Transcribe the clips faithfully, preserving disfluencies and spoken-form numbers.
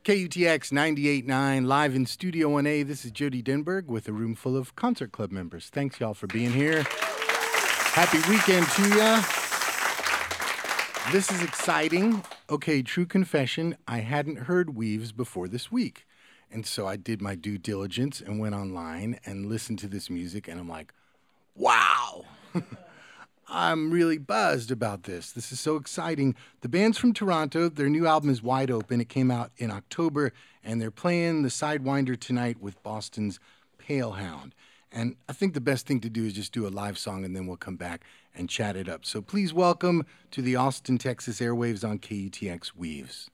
K U T X ninety-eight point nine, live in Studio one A. This is Jody Denberg with a room full of Concert Club members. Thanks, y'all, for being here. Happy weekend to ya. This is exciting. Okay, true confession, I hadn't heard Weaves before this week. And so I did my due diligence and went online and listened to this music, and I'm like, wow. I'm really buzzed about this. This is so exciting. The band's from Toronto. Their new album is Wide Open. It came out in October, and they're playing the Sidewinder tonight with Boston's Palehound. And I think the best thing to do is just do a live song, and then we'll come back and chat it up. So please welcome to the Austin, Texas airwaves on K U T X, Weaves.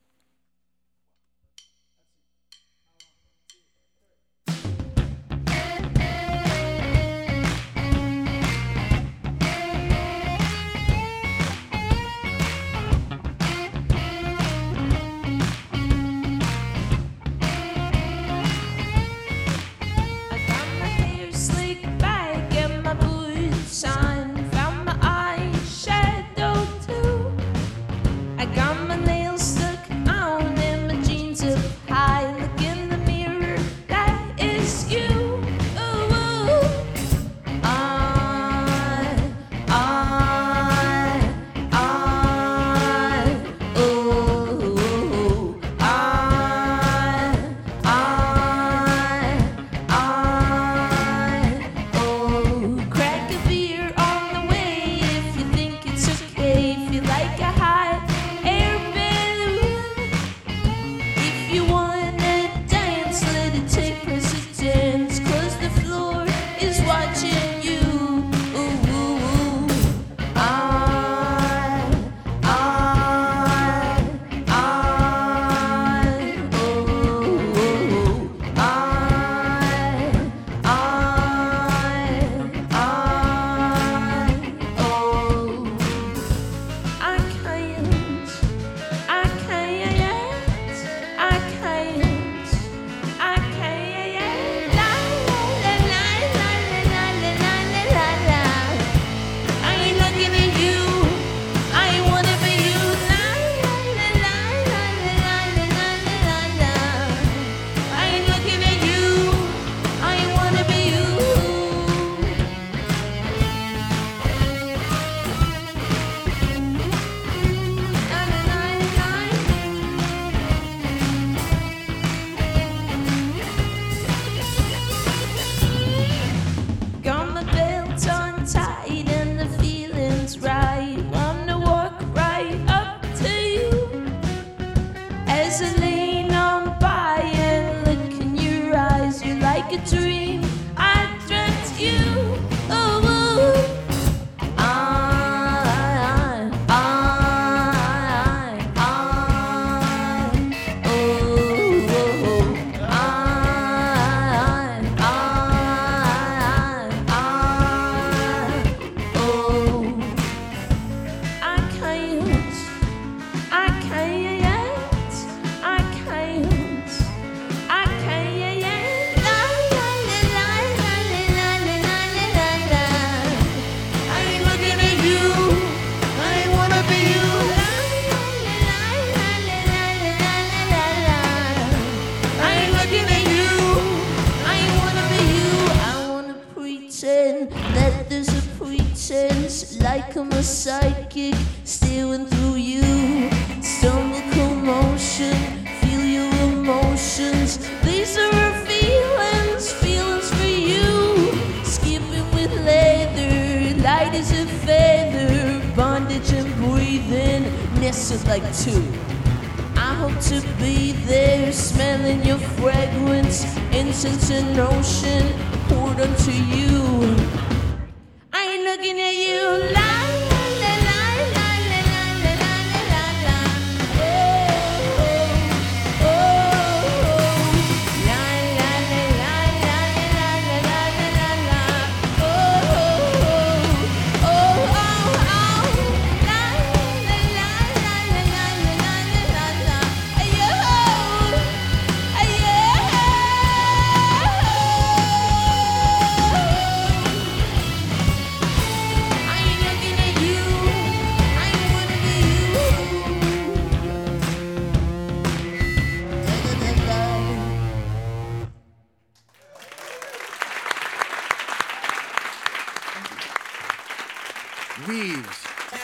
Weaves,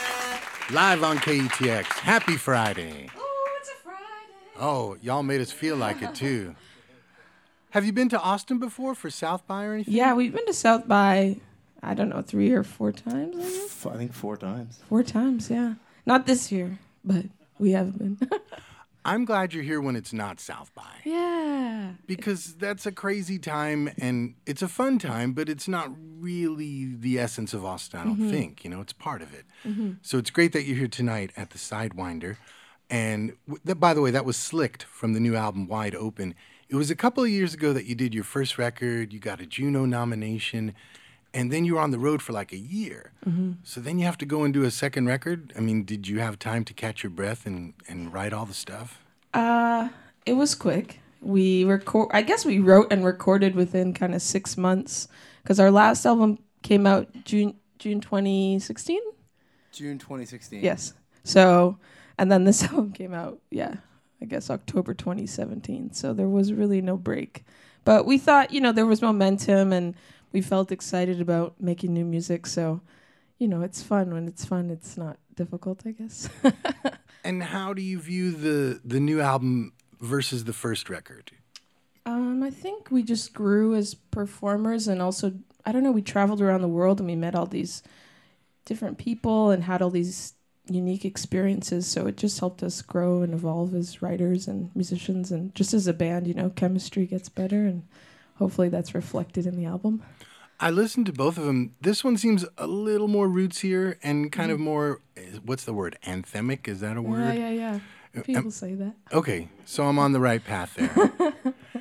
live on K E T X. Happy Friday. Oh, it's a Friday. Oh, y'all made us feel like it too. Have you been to Austin before for South by or anything? Yeah, we've been to South by, I don't know, three or four times, I guess. I think four times. Four times, yeah. Not this year, but we have been. I'm glad you're here when it's not South by. Yeah. Because that's a crazy time, and it's a fun time, but it's not really the essence of Austin, I don't mm-hmm. think. You know, it's part of it. Mm-hmm. So it's great that you're here tonight at the Sidewinder. And w- that, by the way, that was Slicked from the new album Wide Open. It was a couple of years ago that you did your first record. You got a Juno nomination. And then you were on the road for like a year. Mm-hmm. So then you have to go and do a second record. I mean, did you have time to catch your breath and, and write all the stuff? Uh, it was quick. We record. I guess we wrote and recorded within kind of six months because our last album came out June June twenty sixteen. June twenty sixteen. Yes. So, and then this album came out. Yeah, I guess October twenty seventeen. So there was really no break. But we thought, you know, there was momentum and we felt excited about making new music, so, you know, it's fun. When it's fun, it's not difficult, I guess. And how do you view the, the new album versus the first record? Um, I think we just grew as performers, and also, I don't know, we traveled around the world and we met all these different people and had all these unique experiences, so it just helped us grow and evolve as writers and musicians, and just as a band, you know, chemistry gets better, and hopefully that's reflected in the album. I listened to both of them. This one seems a little more rootsier and kind mm. of more, what's the word, anthemic? Is that a word? Yeah, yeah, yeah. People um, say that. Okay, so I'm on the right path there.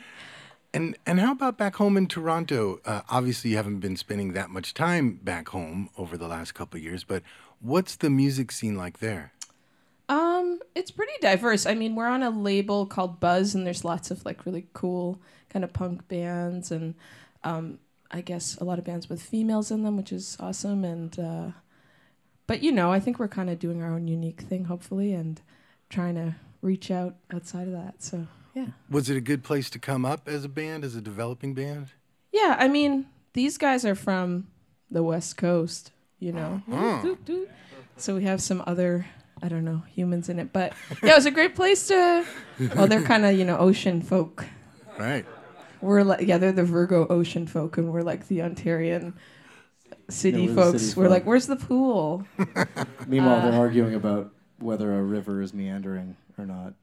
and and how about back home in Toronto? Uh, obviously, you haven't been spending that much time back home over the last couple of years, but what's the music scene like there? Um, it's pretty diverse. I mean, we're on a label called Buzz, and there's lots of like really cool kind of punk bands, and um, I guess a lot of bands with females in them, which is awesome. And uh, but you know, I think we're kind of doing our own unique thing, hopefully, and trying to reach out outside of that. So yeah. Was it a good place to come up as a band, as a developing band? Yeah, I mean, these guys are from the West Coast, you know. Uh-huh. So we have some other, I don't know, humans in it. But yeah, it was a great place to, well, they're kind of, you know, ocean folk. Right. We're like, yeah, they're the Virgo ocean folk, and we're like the Ontarian city yeah, folks. City we're folk. like, where's the pool? Meanwhile, uh, they're arguing about whether a river is meandering or not.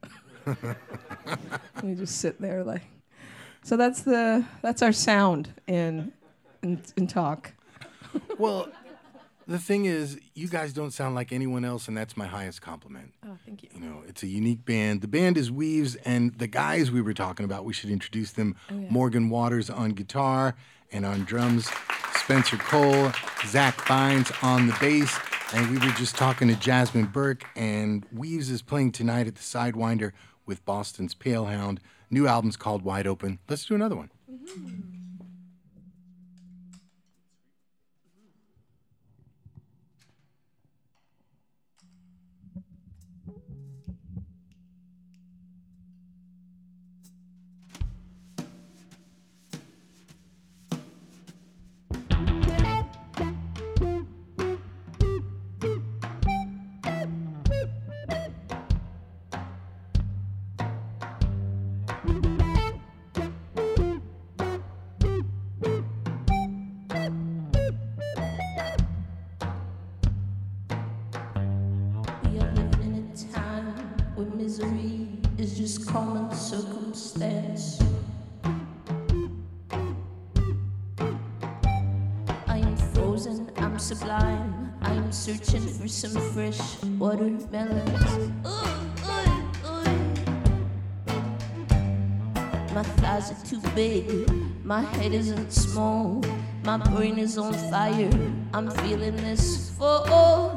We just sit there like, so that's the that's our sound in in, in talk. Well, the thing is, you guys don't sound like anyone else, and that's my highest compliment. Oh, thank you. You know, it's a unique band. The band is Weaves, and the guys we were talking about, we should introduce them. Oh, yeah. Morgan Waters on guitar and on drums, Spencer Cole, Zach Bynes on the bass, and we were just talking to Jasmine Burke, and Weaves is playing tonight at the Sidewinder with Boston's Palehound. New album's called Wide Open. Let's do another one. Mm-hmm. Misery is just common circumstance. I am frozen, I'm sublime. I am searching for some fresh watermelons. Ooh, ooh, ooh. My thighs are too big, my head isn't small, my brain is on fire. I'm feeling this fall.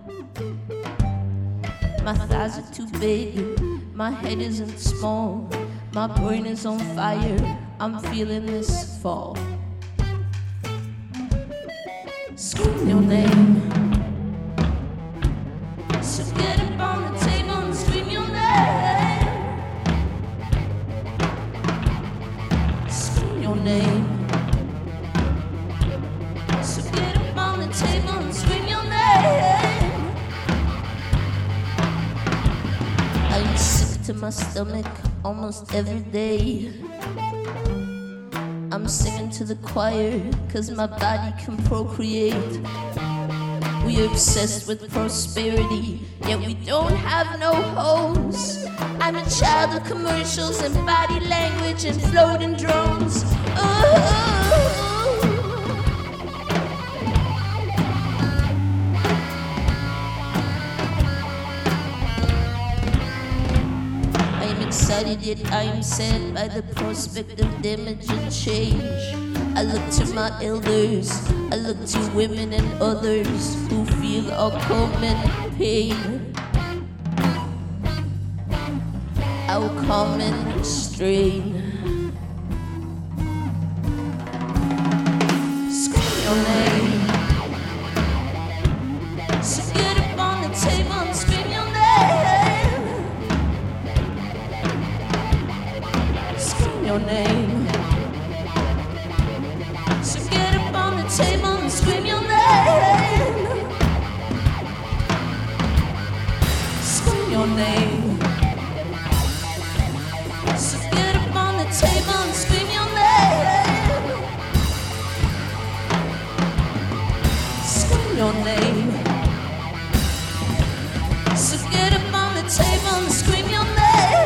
My thighs are too big, my head isn't small, my brain is on fire, I'm feeling this fall. Scream your name, so get up on the table and scream your name. Scream your name, so get up on the table and scream your name. my stomach almost every day. I'm singing to the choir, cause my body can procreate. We're obsessed with prosperity, yet we don't have no hoes. I'm a child of commercials and body language and floating drones. Oh. Excited yet I am sad by the prospect of damage and change. I look to my elders, I look to women and others who feel our common pain, our common strain. Scream your name, so get up on the table and scream your name. Your name. So get up on the table and scream your name. Scream your name. So get up on the table and scream your name. Scream your name. So get up on the table and scream your name.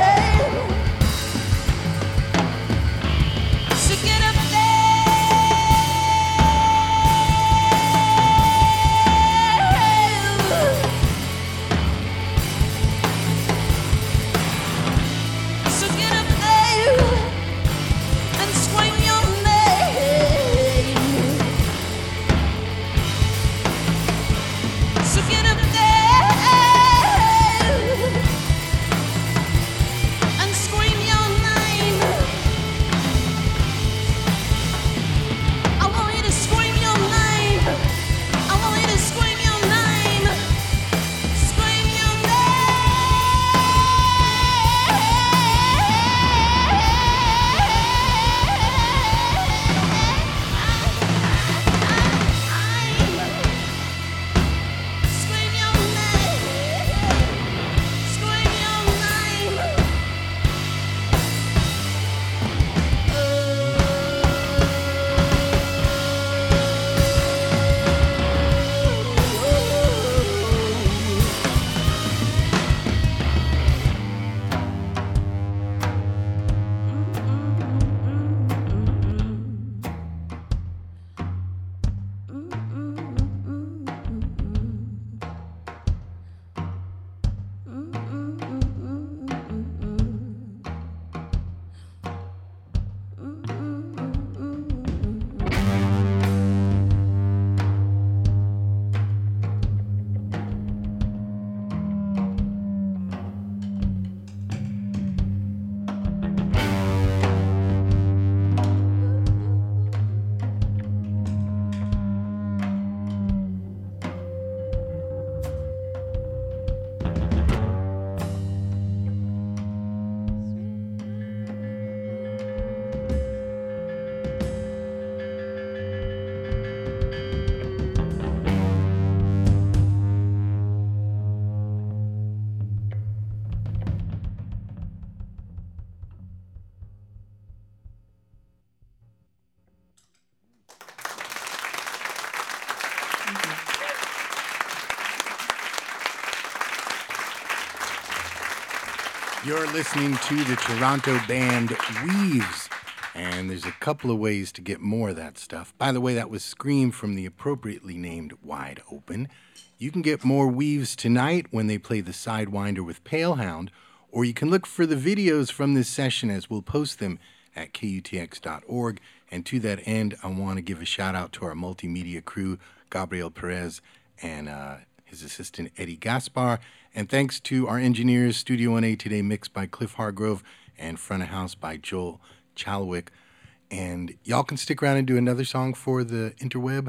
You're listening to the Toronto band Weaves, and there's a couple of ways to get more of that stuff. By the way, that was Scream from the appropriately named Wide Open. You can get more Weaves tonight when they play the Sidewinder with Palehound, or you can look for the videos from this session as we'll post them at K U T X dot org. And to that end, I want to give a shout out to our multimedia crew, Gabriel Perez and uh, his assistant, Eddie Gaspar. And thanks to our engineers, Studio one A today mixed by Cliff Hargrove and Front of House by Joel Chalwick. And y'all can stick around and do another song for the interweb.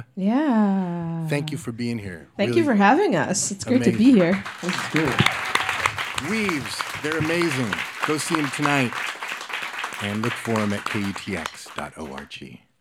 Yeah. Thank you for being here. Thank Really you for having us. It's great amazing. to be here. That's good. Weaves, they're amazing. Go see them tonight and look for them at K U T X dot org.